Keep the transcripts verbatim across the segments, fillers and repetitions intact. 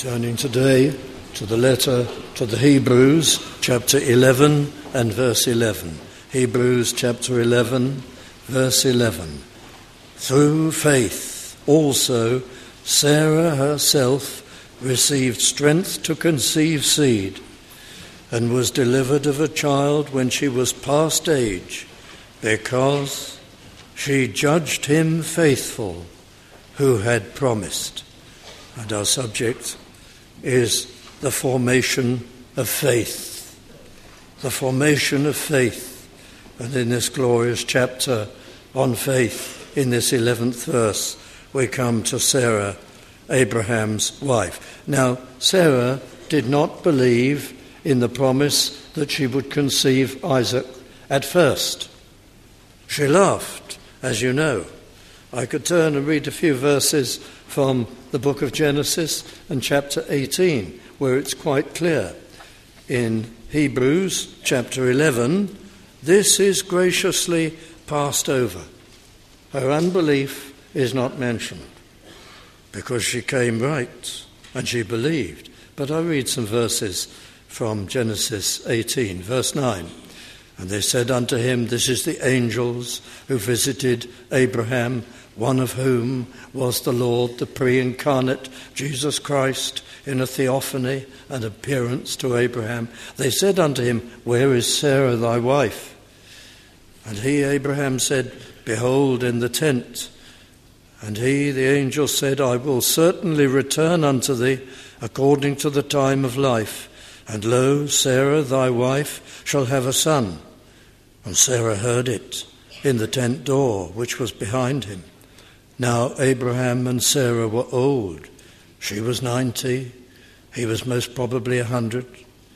Turning today to the letter to the Hebrews, chapter eleven and verse eleven. Hebrews chapter eleven, verse eleven. Through faith also Sarah herself received strength to conceive seed, and was delivered of a child when she was past age, because she judged him faithful who had promised. And our subject is the formation of faith. The formation of faith. And in this glorious chapter on faith, in this eleventh verse, we come to Sarah, Abraham's wife. Now, Sarah did not believe in the promise that she would conceive Isaac at first. She laughed, as you know. I could turn and read a few verses from the book of Genesis and chapter eighteen, where it's quite clear. In Hebrews chapter eleven, this is graciously passed over. Her unbelief is not mentioned, because she came right and she believed. But I read some verses from Genesis eighteen, verse nine. And they said unto him, this is the angels who visited Abraham, one of whom was the Lord, the pre-incarnate Jesus Christ, in a theophany and appearance to Abraham. They said unto him, where is Sarah thy wife? And he, Abraham, said, behold, in the tent. And he, the angel, said, I will certainly return unto thee according to the time of life. And lo, Sarah thy wife shall have a son. And Sarah heard it in the tent door which was behind him. Now Abraham and Sarah were old. She was ninety, he was most probably a hundred,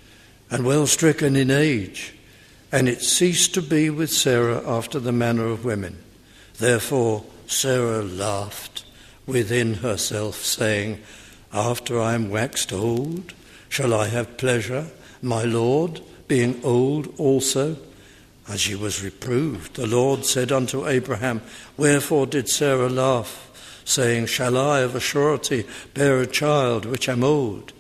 and well stricken in age. And it ceased to be with Sarah after the manner of women. Therefore Sarah laughed within herself, saying, after I am waxed old, shall I have pleasure, my Lord, being old also? And she was reproved. The Lord said unto Abraham, wherefore did Sarah laugh, saying, shall I of a surety bear a child which am old?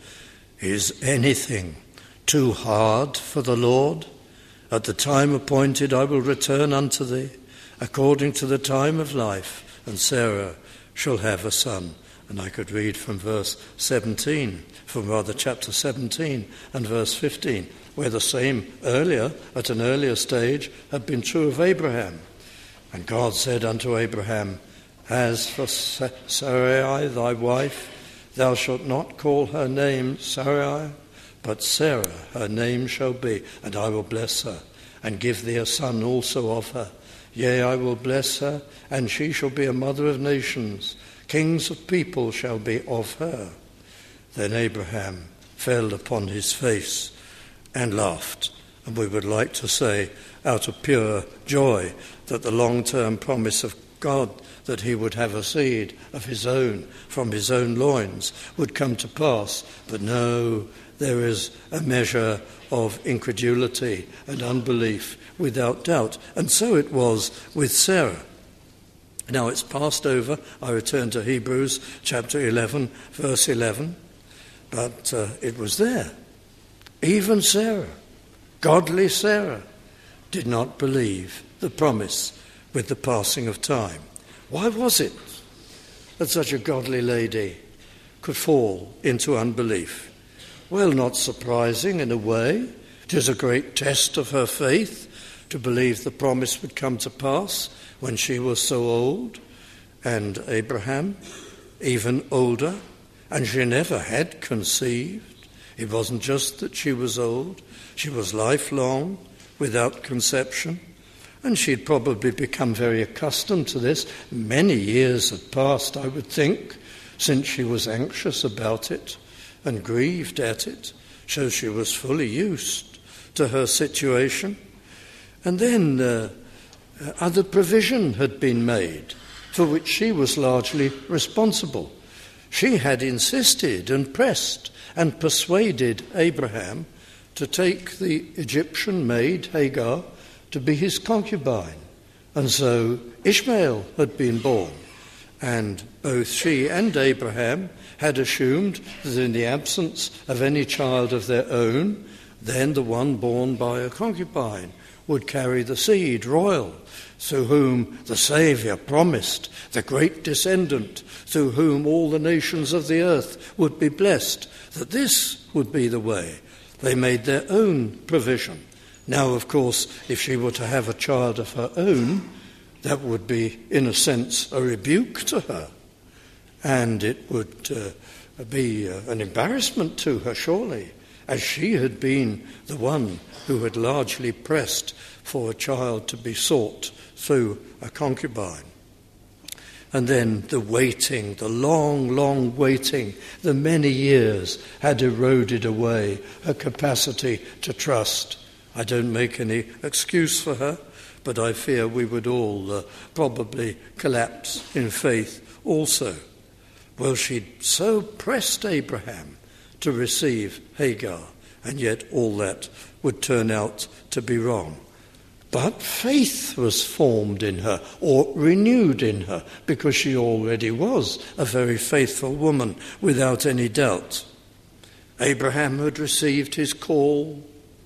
Is anything too hard for the Lord? At the time appointed I will return unto thee, according to the time of life, and Sarah shall have a son. And I could read from verse seventeen, from rather chapter seventeen and verse fifteen, where the same earlier, at an earlier stage, had been true of Abraham. And God said unto Abraham, as for Sarai thy wife, thou shalt not call her name Sarai, but Sarah her name shall be, and I will bless her, and give thee a son also of her. Yea, I will bless her, and she shall be a mother of nations. Kings of people shall be of her. Then Abraham fell upon his face and laughed. And we would like to say, out of pure joy, that the long-term promise of God that he would have a seed of his own from his own loins would come to pass. But no, there is a measure of incredulity and unbelief without doubt. And so it was with Sarah. Now it's passed over. I return to Hebrews chapter eleven, verse eleven. But uh, it was there. Even Sarah, godly Sarah, did not believe the promise with the passing of time. Why was it that such a godly lady could fall into unbelief? Well, not surprising in a way. It is a great test of her faith to believe the promise would come to pass when she was so old, and Abraham even older, and she never had conceived. It wasn't just that she was old, she was lifelong without conception, and she'd probably become very accustomed to this. Many years had passed, I would think, since she was anxious about it and grieved at it, so she was fully used to her situation. And then uh, other provision had been made for which she was largely responsible. She had insisted and pressed and persuaded Abraham to take the Egyptian maid Hagar to be his concubine. And so Ishmael had been born. And both she and Abraham had assumed that in the absence of any child of their own, then the one born by a concubine would carry the seed royal, through whom the Saviour promised, the great descendant, through whom all the nations of the earth would be blessed, that this would be the way. They made their own provision. Now, of course, if she were to have a child of her own, that would be, in a sense, a rebuke to her. And it would uh, be uh, an embarrassment to her, surely, as she had been the one who had largely pressed for a child to be sought through a concubine. And then the waiting, the long, long waiting, the many years had eroded away her capacity to trust. I don't make any excuse for her, but I fear we would all uh, probably collapse in faith also. Well, she'd so pressed Abraham to receive Hagar, and yet all that would turn out to be wrong. But faith was formed in her, or renewed in her, because she already was a very faithful woman, without any doubt. Abraham had received his call,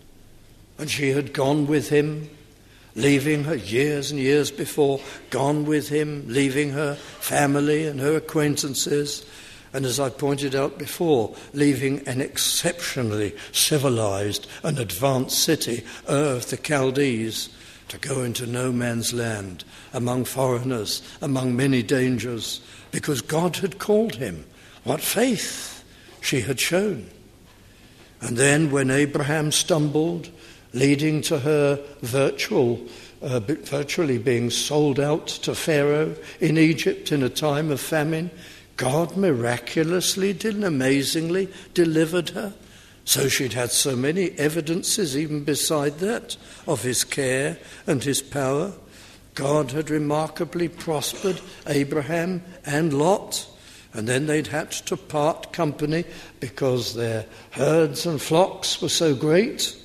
and she had gone with him, leaving her years and years before, gone with him, leaving her family and her acquaintances, and as I pointed out before, leaving an exceptionally civilized and advanced city, Ur of the Chaldees, to go into no man's land, among foreigners, among many dangers, because God had called him. What faith she had shown. And then when Abraham stumbled, leading to her virtual, uh, virtually being sold out to Pharaoh in Egypt in a time of famine, God miraculously and amazingly delivered her. So she'd had so many evidences, even beside that, of his care and his power. God had remarkably prospered Abraham and Lot, and then they'd had to part company because their herds and flocks were so great.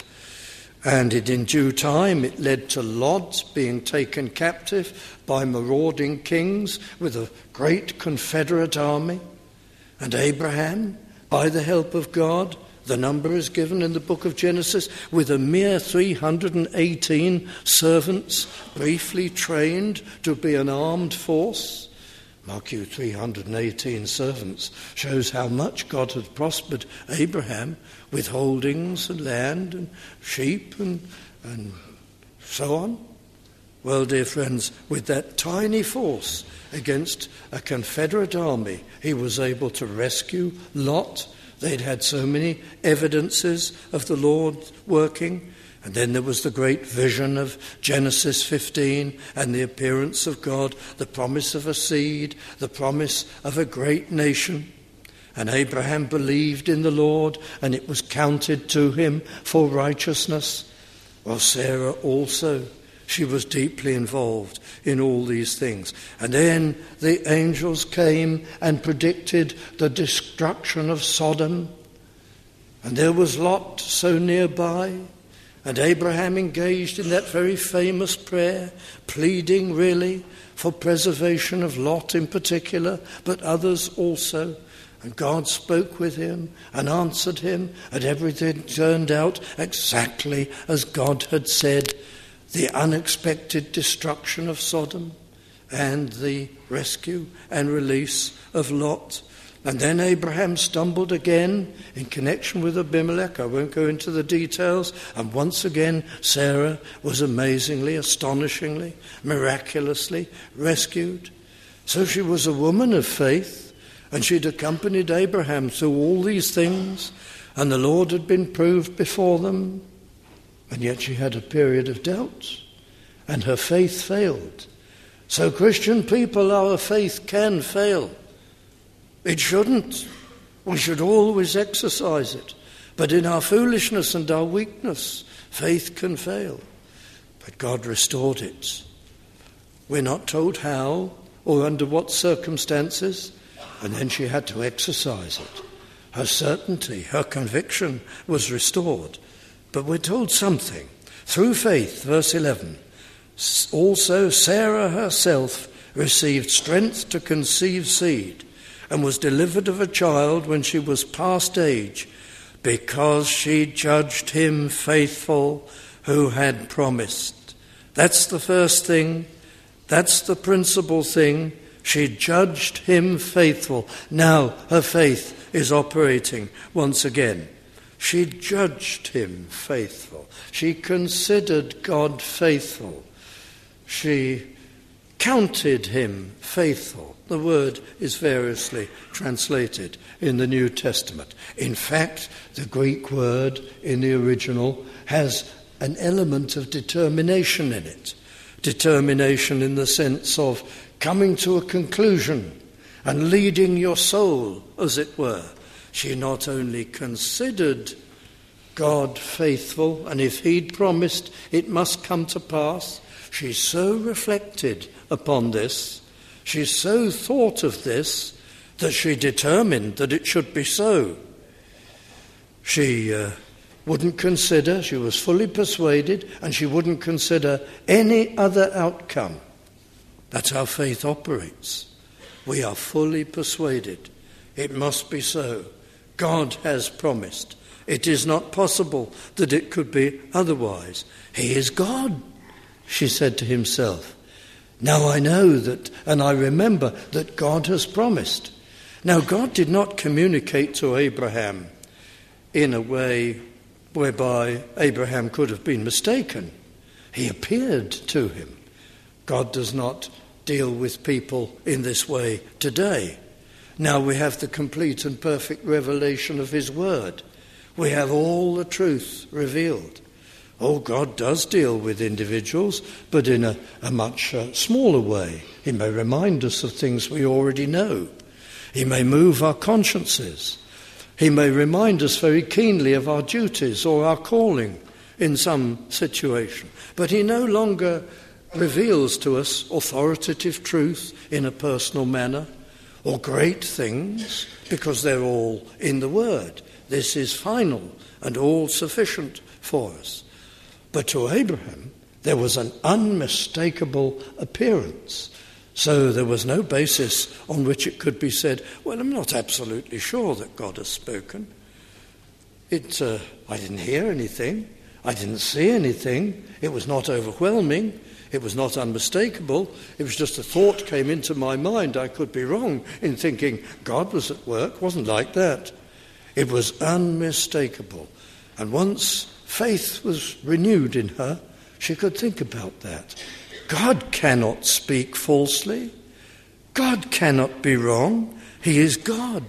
And it, in due time, it led to Lot being taken captive by marauding kings with a great confederate army. And Abraham, by the help of God, the number is given in the book of Genesis, with a mere three hundred eighteen servants, briefly trained to be an armed force. Mark you, three hundred eighteen servants shows how much God had prospered Abraham with holdings and land and sheep and, and so on. Well, dear friends, with that tiny force against a Confederate army, he was able to rescue Lot. They'd had so many evidences of the Lord working. And then there was the great vision of Genesis fifteen and the appearance of God, the promise of a seed, the promise of a great nation. And Abraham believed in the Lord, and it was counted to him for righteousness. Well, Sarah also, she was deeply involved in all these things. And then the angels came and predicted the destruction of Sodom. And there was Lot so nearby. And Abraham engaged in that very famous prayer, pleading really for preservation of Lot in particular, but others also. And God spoke with him and answered him, and everything turned out exactly as God had said. The unexpected destruction of Sodom and the rescue and release of Lot. And then Abraham stumbled again in connection with Abimelech. I won't go into the details. And once again, Sarah was amazingly, astonishingly, miraculously rescued. So she was a woman of faith, and she'd accompanied Abraham through all these things, and the Lord had been proved before them. And yet she had a period of doubt, and her faith failed. So Christian people, our faith can fail. It shouldn't. We should always exercise it. But in our foolishness and our weakness, faith can fail. But God restored it. We're not told how or under what circumstances, and then she had to exercise it. Her certainty, her conviction was restored. But we're told something. Through faith, verse eleven, also Sarah herself received strength to conceive seed, and was delivered of a child when she was past age, because she judged him faithful who had promised. That's the first thing. That's the principal thing. She judged him faithful. Now her faith is operating once again. She judged him faithful. She considered God faithful. She counted him faithful. The word is variously translated in the New Testament. In fact, the Greek word in the original has an element of determination in it. Determination in the sense of coming to a conclusion and leading your soul, as it were. She not only considered God faithful, and if he'd promised it must come to pass, she so reflected upon this, she so thought of this, that she determined that it should be so. She uh, wouldn't consider, she was fully persuaded, and she wouldn't consider any other outcome. That's how faith operates. We are fully persuaded. It must be so. God has promised. It is not possible that it could be otherwise. He is God, she said to himself. Now I know that, and I remember that God has promised. Now God did not communicate to Abraham in a way whereby Abraham could have been mistaken. He appeared to him. God does not deal with people in this way today. Now we have the complete and perfect revelation of his word. We have all the truth revealed. Oh, God does deal with individuals, but in a, a much uh, smaller way. He may remind us of things we already know. He may move our consciences. He may remind us very keenly of our duties or our calling in some situation. But he no longer reveals to us authoritative truth in a personal manner or great things, because they're all in the Word. This is final and all sufficient for us. But to Abraham, there was an unmistakable appearance. So there was no basis on which it could be said, well, I'm not absolutely sure that God has spoken. It, uh, I didn't hear anything. I didn't see anything. It was not overwhelming. It was not unmistakable. It was just a thought came into my mind. I could be wrong in thinking God was at work. It wasn't like that. It was unmistakable. And once faith was renewed in her, she could think about that. God cannot speak falsely. God cannot be wrong. He is God.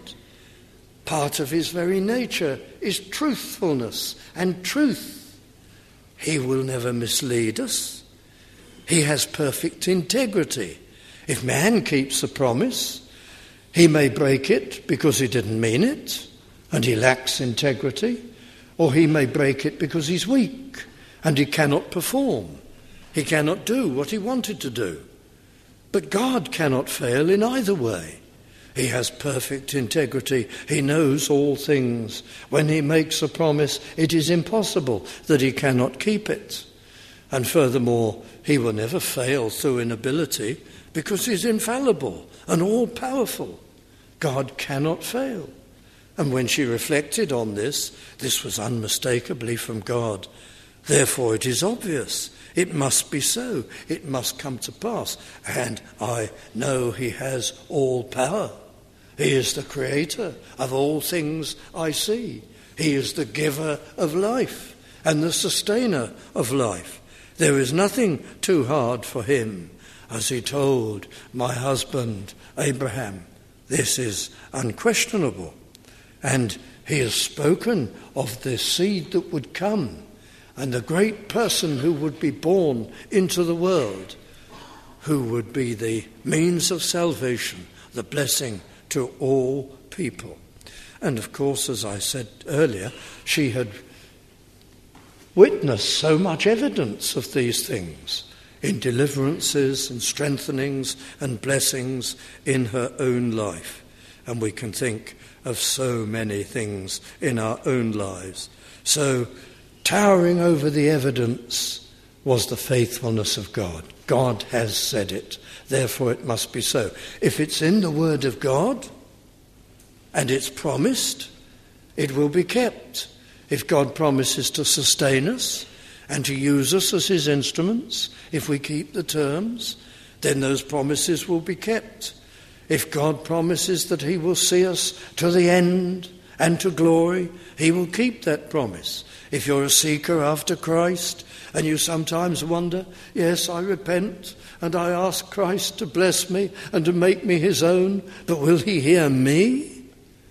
Part of his very nature is truthfulness and truth. He will never mislead us. He has perfect integrity. If man keeps a promise, he may break it because he didn't mean it and he lacks integrity, or he may break it because he's weak and he cannot perform. He cannot do what he wanted to do. But God cannot fail in either way. He has perfect integrity. He knows all things. When he makes a promise, it is impossible that he cannot keep it. And furthermore, he will never fail through inability because he's infallible and all-powerful. God cannot fail. And when she reflected on this, this was unmistakably from God. Therefore it is obvious. It must be so. It must come to pass. And I know he has all power. He is the creator of all things I see. He is the giver of life and the sustainer of life. There is nothing too hard for him, as he told my husband Abraham. This is unquestionable. And he has spoken of the seed that would come and the great person who would be born into the world, who would be the means of salvation, the blessing to all people. And of course, as I said earlier, she had witnessed so much evidence of these things in deliverances and strengthenings and blessings in her own life. And we can think of so many things in our own lives. So, towering over the evidence was the faithfulness of God. God has said it, therefore it must be so. If it's in the Word of God and it's promised, it will be kept. If God promises to sustain us and to use us as his instruments, if we keep the terms, then those promises will be kept. If God promises that he will see us to the end and to glory, he will keep that promise. If you're a seeker after Christ and you sometimes wonder, yes, I repent and I ask Christ to bless me and to make me his own, but will he hear me?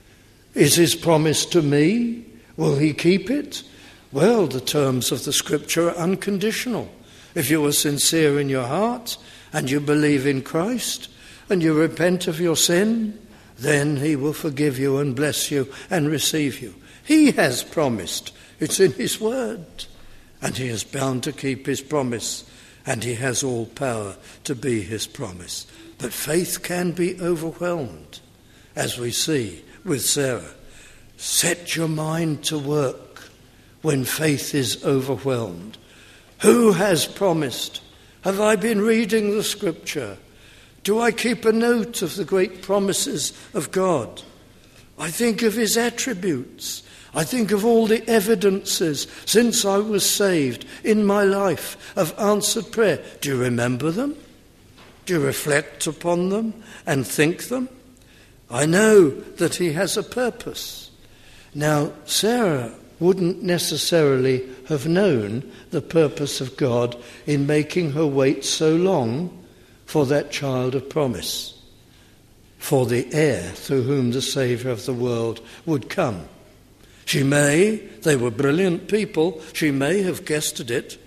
Is his promise to me? Will he keep it? Well, the terms of the Scripture are unconditional. If you are sincere in your heart and you believe in Christ and you repent of your sin, then he will forgive you and bless you and receive you. He has promised. It's in his word. And he is bound to keep his promise. And he has all power to be his promise. But faith can be overwhelmed, as we see with Sarah. Set your mind to work when faith is overwhelmed. Who has promised? Have I been reading the Scripture? Do I keep a note of the great promises of God? I think of his attributes. I think of all the evidences since I was saved in my life of answered prayer. Do you remember them? Do you reflect upon them and think them? I know that he has a purpose. Now, Sarah wouldn't necessarily have known the purpose of God in making her wait so long for that child of promise, for the heir through whom the Saviour of the world would come. She may, they were brilliant people, she may have guessed at it.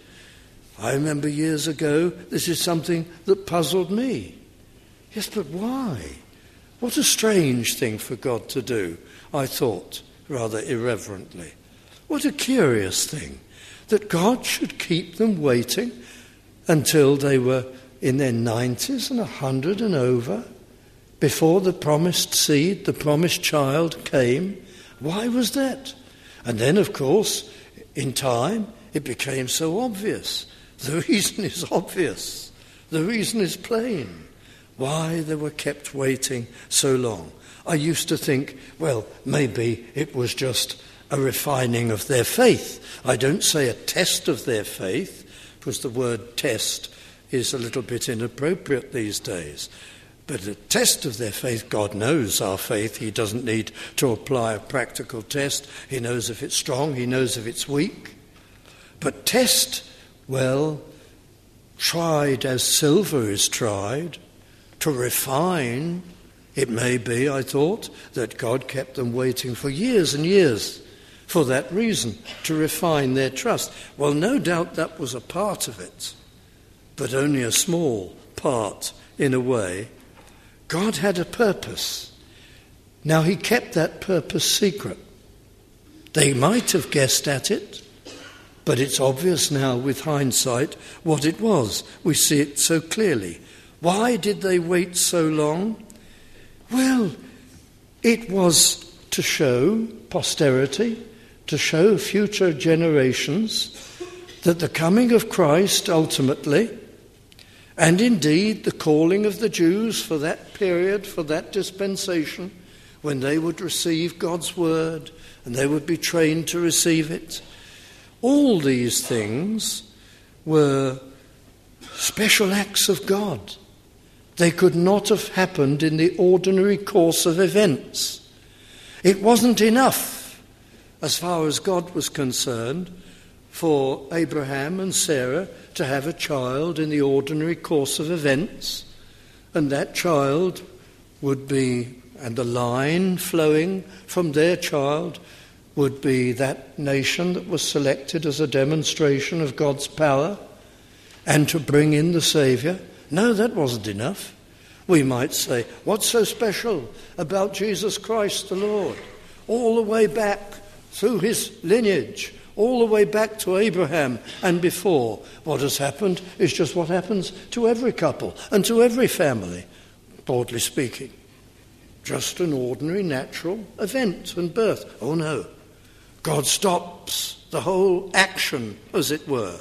I remember years ago, this is something that puzzled me. Yes, but why? What a strange thing for God to do, I thought, rather irreverently. What a curious thing, that God should keep them waiting until they were in their nineties and a hundred and over, before the promised seed, the promised child came. Why was that? And then, of course, in time, it became so obvious. The reason is obvious. The reason is plain. Why they were kept waiting so long. I used to think, well, maybe it was just a refining of their faith. I don't say a test of their faith, because the word test is a little bit inappropriate these days. But a test of their faith, God knows our faith. He doesn't need to apply a practical test. He knows if it's strong, he knows if it's weak. But test, well, tried as silver is tried, to refine, it may be, I thought, that God kept them waiting for years and years for that reason, to refine their trust. Well, no doubt that was a part of it, but only a small part in a way. God had a purpose. Now, he kept that purpose secret. They might have guessed at it, but it's obvious now with hindsight what it was. We see it so clearly. Why did they wait so long? Well, it was to show posterity, to show future generations, that the coming of Christ ultimately, and indeed the calling of the Jews for that period, for that dispensation, when they would receive God's word and they would be trained to receive it, all these things were special acts of God. They could not have happened in the ordinary course of events. It wasn't enough, as far as God was concerned, for Abraham and Sarah to have a child in the ordinary course of events, and that child would be, and the line flowing from their child would be that nation that was selected as a demonstration of God's power and to bring in the Saviour. No, that wasn't enough. We might say, what's so special about Jesus Christ the Lord? All the way back through his lineage, all the way back to Abraham and before. What has happened is just what happens to every couple and to every family, broadly speaking. Just an ordinary natural event and birth. Oh no. God stops the whole action, as it were.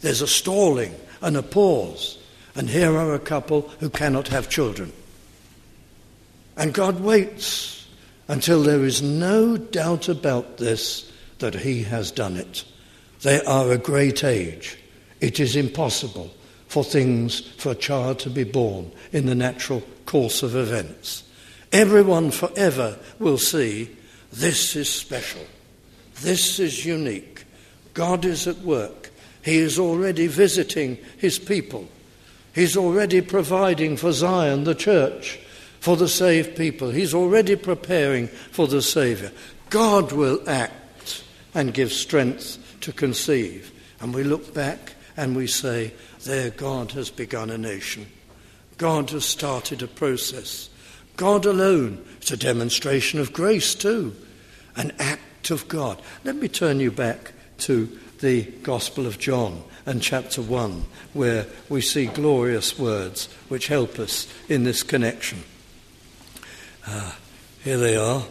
There's a stalling and a pause. And here are a couple who cannot have children. And God waits until there is no doubt about this, that he has done it. They are a great age. It is impossible for things, for a child to be born in the natural course of events. Everyone forever will see this is special. This is unique. God is at work. He is already visiting his people. He's already providing for Zion, the church, for the saved people. He's already preparing for the Saviour. God will act and give strength to conceive. And we look back and we say, there God has begun a nation. God has started a process. God alone. It's a demonstration of grace too. An act of God. Let me turn you back to the Gospel of John and chapter one, where we see glorious words which help us in this connection. Uh, here they are.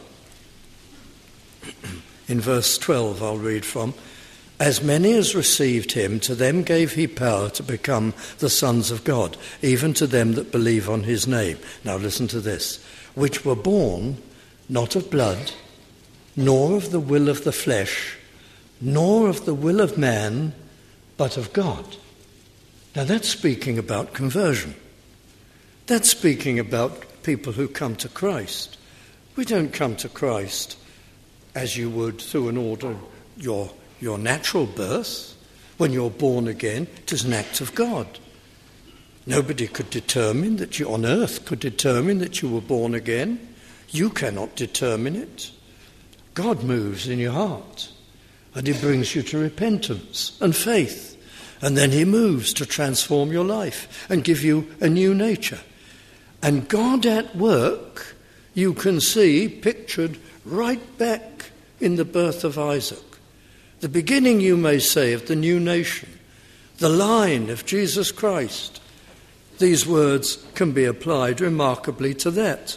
In verse twelve I'll read from. As many as received him, to them gave he power to become the sons of God, even to them that believe on his name. Now listen to this. Which were born not of blood, nor of the will of the flesh, nor of the will of man, but of God. Now that's speaking about conversion. That's speaking about people who come to Christ. We don't come to Christ as you would through an order, your Your natural birth. When you're born again, it is an act of God. Nobody could determine that you, on earth, could determine that you were born again. You cannot determine it. God moves in your heart, and he brings you to repentance and faith. And then he moves to transform your life and give you a new nature. And God at work, you can see pictured right back in the birth of Isaac. The beginning, you may say, of the new nation, the line of Jesus Christ. These words can be applied remarkably to that.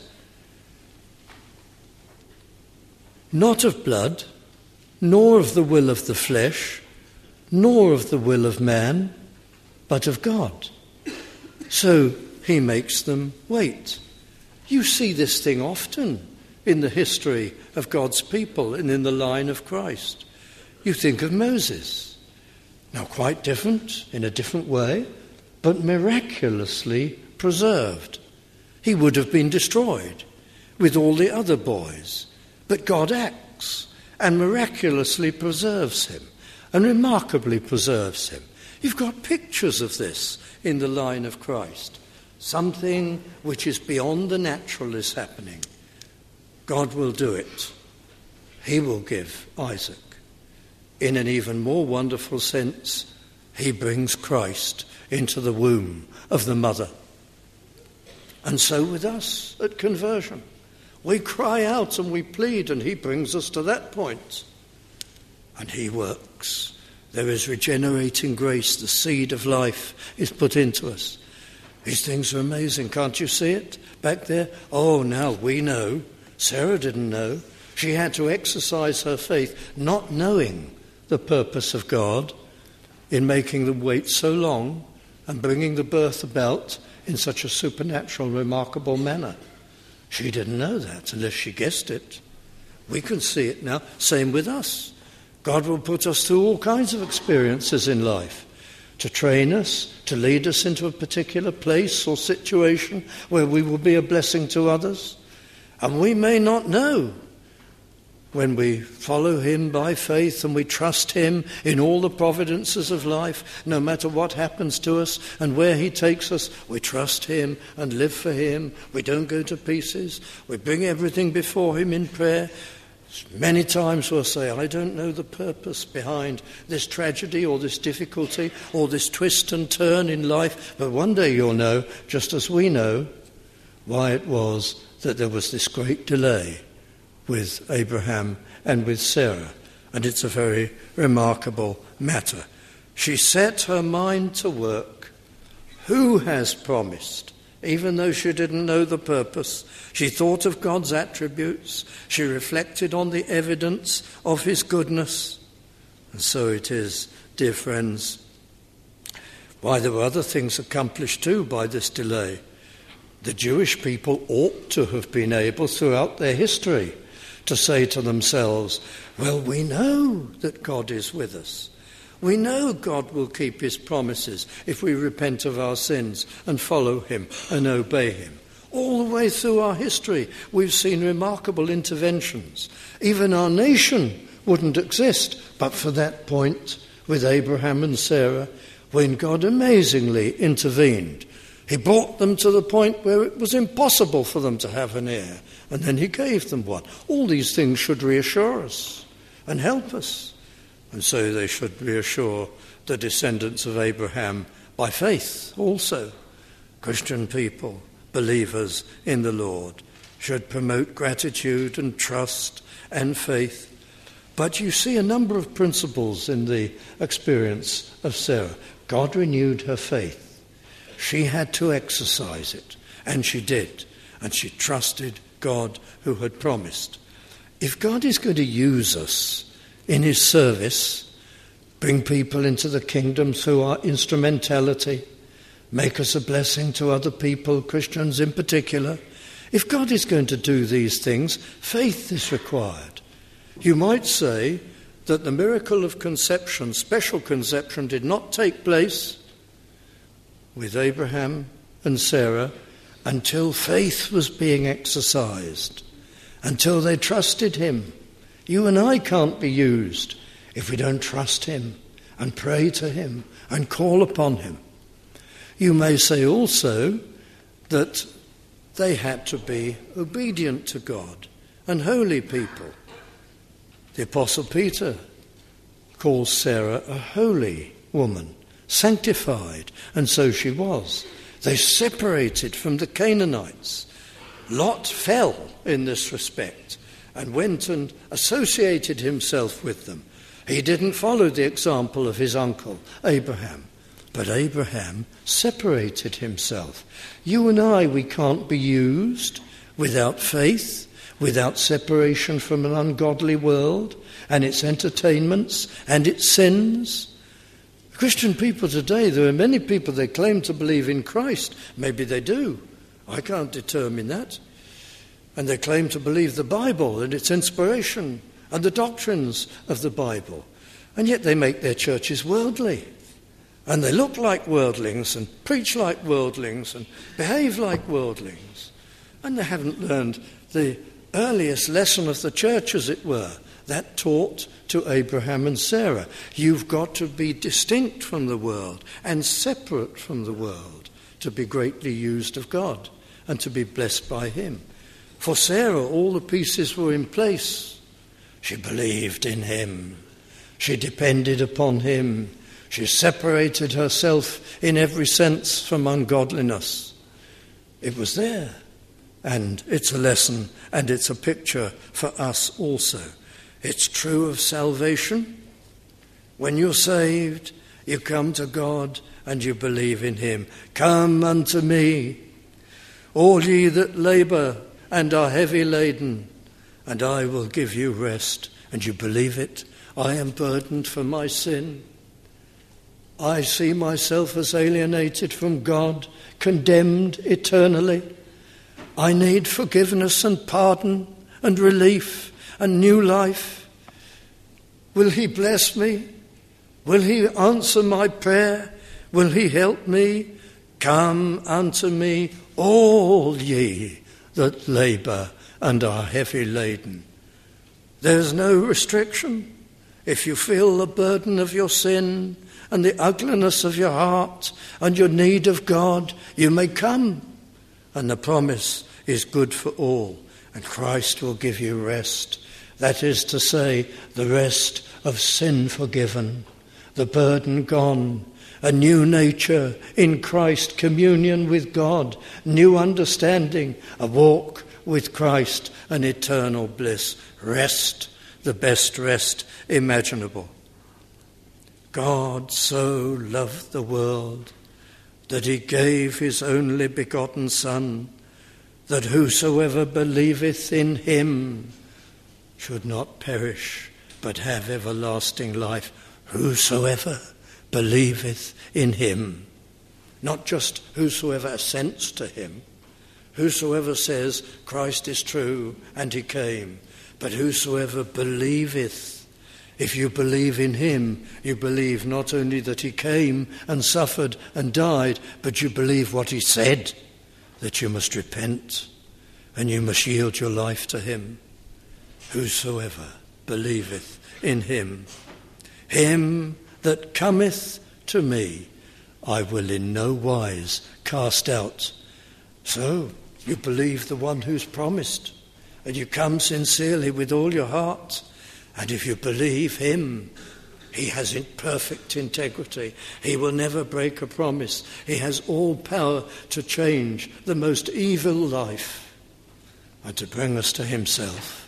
Not of blood, nor of the will of the flesh, nor of the will of man, but of God. So he makes them wait. You see this thing often in the history of God's people and in the line of Christ. You think of Moses. Now, quite different, in a different way, but miraculously preserved. He would have been destroyed with all the other boys. But God acts and miraculously preserves him and remarkably preserves him. You've got pictures of this in the line of Christ. Something which is beyond the natural is happening. God will do it. He will give Isaac. In an even more wonderful sense, he brings Christ into the womb of the mother. And so with us at conversion, we cry out and we plead, and he brings us to that point. And he works. There is regenerating grace. The seed of life is put into us. These things are amazing. Can't you see it back there? Oh, now we know. Sarah didn't know. She had to exercise her faith, not knowing the purpose of God in making them wait so long and bringing the birth about in such a supernatural, remarkable manner. She didn't know that unless she guessed it. We can see it now. Same with us. God will put us through all kinds of experiences in life to train us, to lead us into a particular place or situation where we will be a blessing to others. And we may not know. When we follow him by faith and we trust him in all the providences of life, no matter what happens to us and where he takes us, we trust him and live for him. We don't go to pieces. We bring everything before him in prayer. Many times we'll say, I don't know the purpose behind this tragedy or this difficulty or this twist and turn in life, but one day you'll know, just as we know, why it was that there was this great delay with Abraham and with Sarah. And it's a very remarkable matter. She set her mind to work. Who has promised? Even though she didn't know the purpose, she thought of God's attributes. She reflected on the evidence of his goodness. And so it is, dear friends, Why, there were other things accomplished too by this delay. The Jewish people ought to have been able throughout their history to say to themselves, well, we know that God is with us. We know God will keep his promises if we repent of our sins and follow him and obey him. All the way through our history, we've seen remarkable interventions. Even our nation wouldn't exist but for that point with Abraham and Sarah, when God amazingly intervened. He brought them to the point where it was impossible for them to have an heir, and then he gave them one. All these things should reassure us and help us. And so they should reassure the descendants of Abraham by faith also. Christian people, believers in the Lord, should promote gratitude and trust and faith. But you see a number of principles in the experience of Sarah. God renewed her faith. She had to exercise it, and she did, and she trusted God who had promised. If God is going to use us in his service, bring people into the kingdom through our instrumentality, make us a blessing to other people, Christians in particular, if God is going to do these things, faith is required. You might say that the miracle of conception, special conception, did not take place with Abraham and Sarah until faith was being exercised, until they trusted him. You and I can't be used if we don't trust him and pray to him and call upon him. You may say also that they had to be obedient to God and holy people. The Apostle Peter calls Sarah a holy woman, sanctified, and so she was. They separated from the Canaanites. Lot fell in this respect and went and associated himself with them. He didn't follow the example of his uncle Abraham, but Abraham separated himself. You and I, we can't be used without faith, without separation from an ungodly world and its entertainments and its sins. Christian people today, there are many people, they claim to believe in Christ. Maybe they do. I can't determine that. And they claim to believe the Bible and its inspiration and the doctrines of the Bible. And yet they make their churches worldly. And they look like worldlings and preach like worldlings and behave like worldlings. And they haven't learned the earliest lesson of the church, as it were, that taught to Abraham and Sarah. You've got to be distinct from the world and separate from the world to be greatly used of God and to be blessed by him. For Sarah, all the pieces were in place. She believed in him. She depended upon him. She separated herself in every sense from ungodliness. It was there. And it's a lesson and it's a picture for us also. It's true of salvation. When you're saved, you come to God and you believe in him. Come unto me, all ye that labour and are heavy laden, and I will give you rest. And you believe it. I am burdened for my sin. I see myself as alienated from God, condemned eternally. I need forgiveness and pardon and relief and new life. Will he bless me? Will he answer my prayer? Will he help me? Come unto me, all ye that labour and are heavy laden. There's no restriction. If you feel the burden of your sin and the ugliness of your heart and your need of God, you may come. And the promise is good for all, and Christ will give you rest. That is to say, the rest of sin forgiven, the burden gone, a new nature in Christ, communion with God, new understanding, a walk with Christ, an eternal bliss, rest, the best rest imaginable. God so loved the world that he gave his only begotten Son, that whosoever believeth in him should not perish, but have everlasting life. Whosoever believeth in him. Not just whosoever assents to him, whosoever says Christ is true and he came, but whosoever believeth. If you believe in him, you believe not only that he came and suffered and died, but you believe what he said, that you must repent and you must yield your life to him. Whosoever believeth in him, him that cometh to me, I will in no wise cast out. So you believe the one who's promised, and you come sincerely with all your heart. And if you believe him, he has perfect integrity. He will never break a promise. He has all power to change the most evil life and to bring us to himself.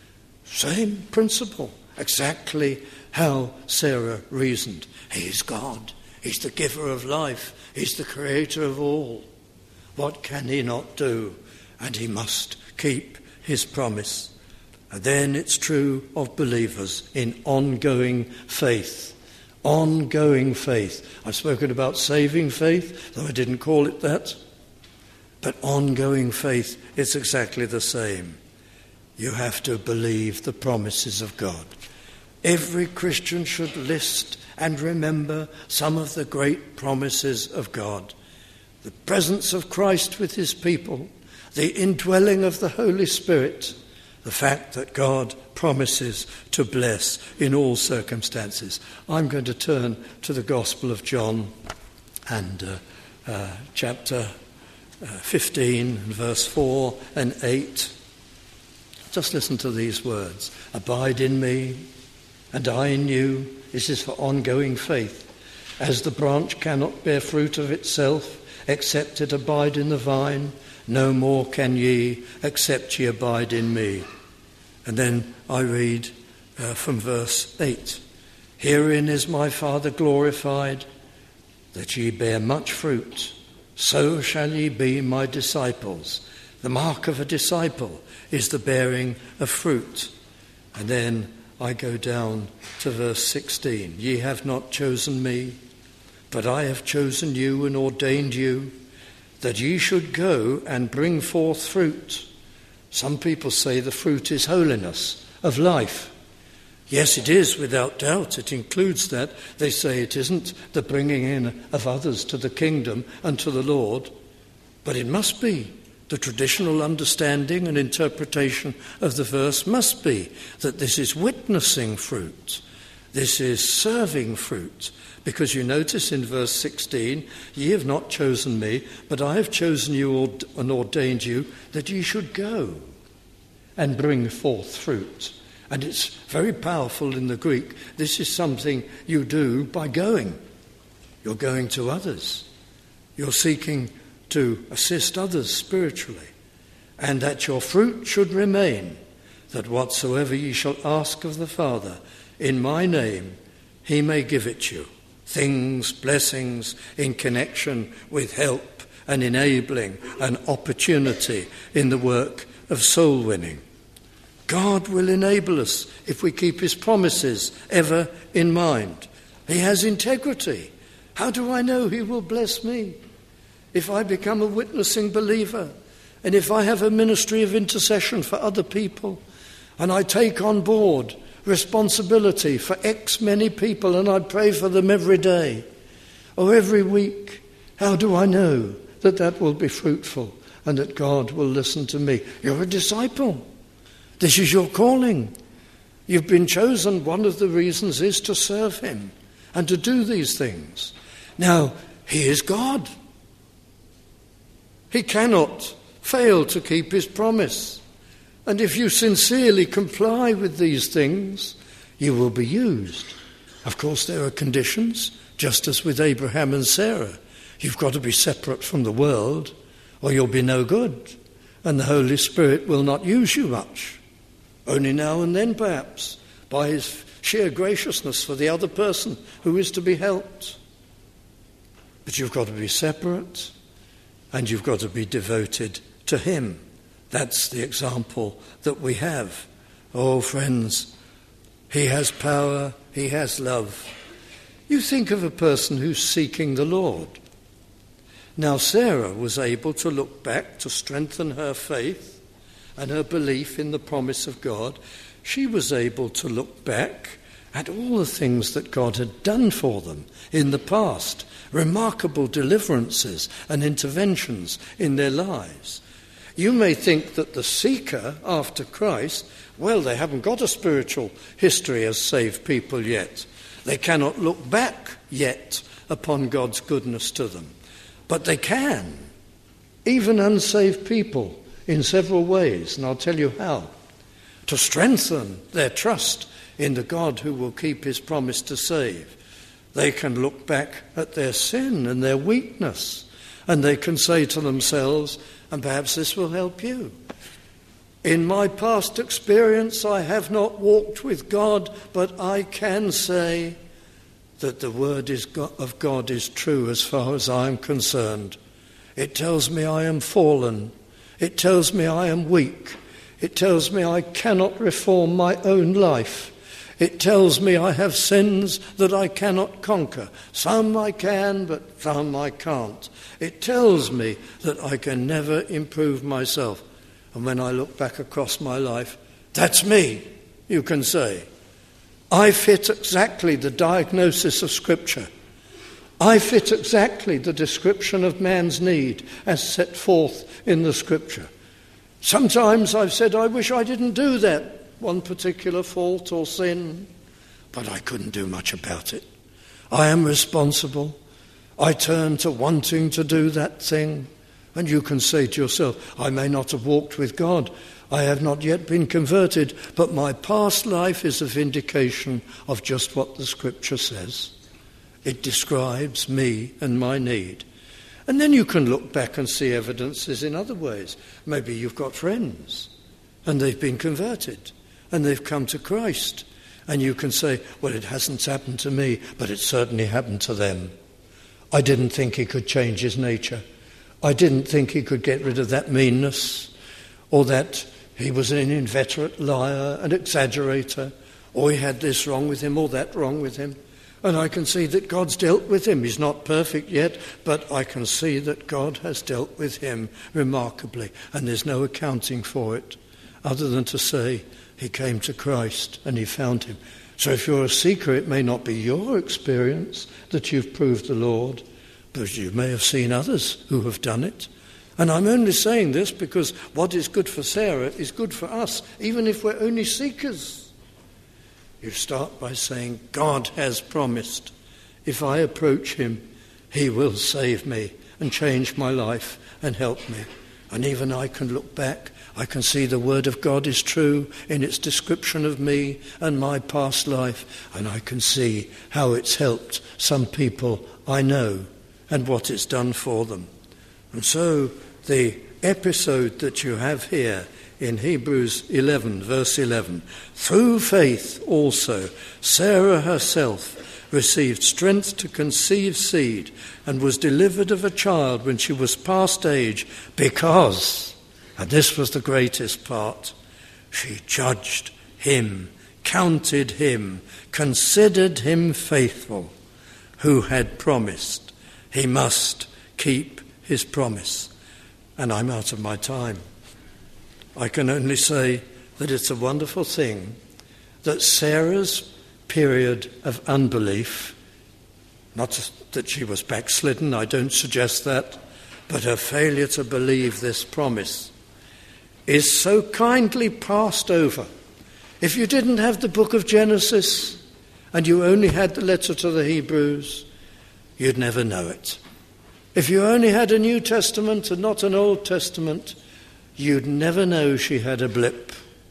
Same principle, exactly how Sarah reasoned. He is God. He's the giver of life. He's the creator of all. What can he not do? And he must keep his promise. And then it's true of believers in ongoing faith. Ongoing faith. I've spoken about saving faith, though I didn't call it that. But ongoing faith, it's exactly the same. You have to believe the promises of God. Every Christian should list and remember some of the great promises of God. The presence of Christ with his people, the indwelling of the Holy Spirit, the fact that God promises to bless in all circumstances. I'm going to turn to the Gospel of John and uh, uh, chapter uh, fifteen, verse four and eight. Just listen to these words. Abide in me, and I in you. This is for ongoing faith. As the branch cannot bear fruit of itself, except it abide in the vine, no more can ye, except ye abide in me. And then I read uh, from verse eight. Herein is my Father glorified, that ye bear much fruit. So shall ye be my disciples. The mark of a disciple is the bearing of fruit. And then I go down to verse sixteen. Ye have not chosen me, but I have chosen you and ordained you, that ye should go and bring forth fruit. Some people say the fruit is holiness of life. Yes, it is, without doubt. It includes that. They say it isn't the bringing in of others to the kingdom and to the Lord, but it must be. The traditional understanding and interpretation of the verse must be that this is witnessing fruit. This is serving fruit. Because you notice in verse sixteen, ye have not chosen me, but I have chosen you and ordained you that ye should go and bring forth fruit. And it's very powerful in the Greek. This is something you do by going. You're going to others. You're seeking to assist others spiritually. And that your fruit should remain, that whatsoever ye shall ask of the Father in my name, he may give it you. Things, blessings in connection with help and enabling and opportunity in the work of soul winning. God will enable us if we keep his promises ever in mind. He has integrity. How do I know he will bless me? If I become a witnessing believer, and if I have a ministry of intercession for other people, and I take on board responsibility for X many people, and I pray for them every day or every week, how do I know that that will be fruitful and that God will listen to me? You're a disciple. This is your calling. You've been chosen. One of the reasons is to serve him and to do these things. Now, he is God. He cannot fail to keep his promise. And if you sincerely comply with these things, you will be used. Of course, there are conditions, just as with Abraham and Sarah. You've got to be separate from the world, or you'll be no good. And the Holy Spirit will not use you much. Only now and then, perhaps, by his sheer graciousness for the other person who is to be helped. But you've got to be separate, and you've got to be devoted to him. That's the example that we have. Oh, friends, he has power, he has love. You think of a person who's seeking the Lord. Now Sarah was able to look back to strengthen her faith and her belief in the promise of God. She was able to look back at all the things that God had done for them in the past, remarkable deliverances and interventions in their lives. You may think that the seeker after Christ, well, they haven't got a spiritual history as saved people yet. They cannot look back yet upon God's goodness to them. But they can, even unsaved people, in several ways, and I'll tell you how. To strengthen their trust in the God who will keep his promise to save, they can look back at their sin and their weakness, and they can say to themselves, and perhaps this will help you, in my past experience I have not walked with God, but I can say that the word is God, of God is true as far as I am concerned. It tells me I am fallen. It tells me I am weak. It tells me I cannot reform my own life. It tells me I have sins that I cannot conquer. Some I can, but some I can't. It tells me that I can never improve myself. And when I look back across my life, that's me, you can say. I fit exactly the diagnosis of Scripture. I fit exactly the description of man's need as set forth in the Scripture. Sometimes I've said, I wish I didn't do that one particular fault or sin, but I couldn't do much about it. I am responsible. I turn to wanting to do that thing. And you can say to yourself, I may not have walked with God. I have not yet been converted, but my past life is a vindication of just what the Scripture says. It describes me and my need. And then you can look back and see evidences in other ways. Maybe you've got friends and they've been converted and they've come to Christ. And you can say, well, it hasn't happened to me, but it certainly happened to them. I didn't think he could change his nature. I didn't think he could get rid of that meanness, or that he was an inveterate liar, an exaggerator, or he had this wrong with him or that wrong with him. And I can see that God's dealt with him. He's not perfect yet, but I can see that God has dealt with him remarkably, and there's no accounting for it other than to say he came to Christ and he found him. So if you're a seeker, it may not be your experience that you've proved the Lord, but you may have seen others who have done it. And I'm only saying this because what is good for Sarah is good for us, even if we're only seekers. You start by saying, God has promised, if I approach him, he will save me and change my life and help me. And even I can look back, I can see the word of God is true in its description of me and my past life, and I can see how it's helped some people I know and what it's done for them. And so the episode that you have here in Hebrews eleven, verse eleven, through faith also Sarah herself received strength to conceive seed and was delivered of a child when she was past age because, and this was the greatest part, she judged him, counted him, considered him faithful, who had promised. He must keep his promise. And I'm out of my time. I can only say that it's a wonderful thing that Sarah's period of unbelief, not that she was backslidden, I don't suggest that, but her failure to believe this promise is so kindly passed over. If you didn't have the book of Genesis and you only had the letter to the Hebrews, you'd never know it. If you only had a New Testament and not an Old Testament, you'd never know she had a blip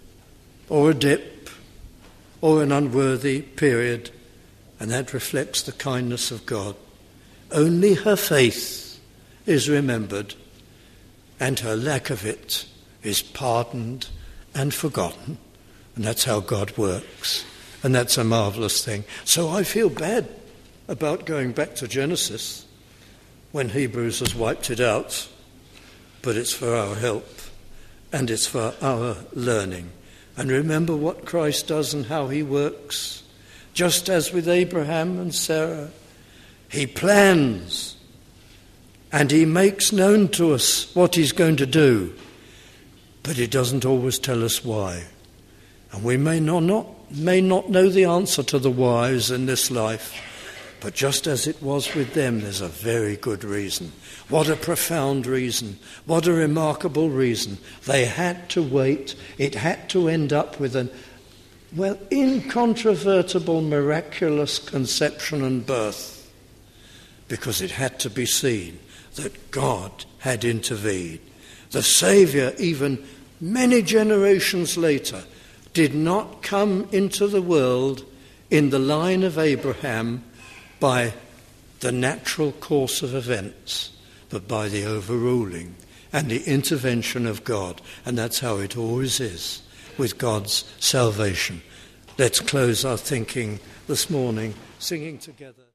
or a dip or an unworthy period, and that reflects the kindness of God. Only her faith is remembered, and her lack of it is pardoned and forgotten. And that's how God works, and that's a marvellous thing. So I feel bad about going back to Genesis when Hebrews has wiped it out, but it's for our help and it's for our learning. And remember what Christ does and how he works. Just as with Abraham and Sarah, he plans and he makes known to us what he's going to do, but he doesn't always tell us why. And we may not, not, may not know the answer to the whys in this life, but just as it was with them, there's a very good reason. What a profound reason. What a remarkable reason. They had to wait. It had to end up with an, well, incontrovertible, miraculous conception and birth, because it had to be seen that God had intervened. The Saviour, even many generations later, did not come into the world in the line of Abraham by the natural course of events, but by the overruling and the intervention of God. And that's how it always is with God's salvation. Let's close our thinking this morning, singing together.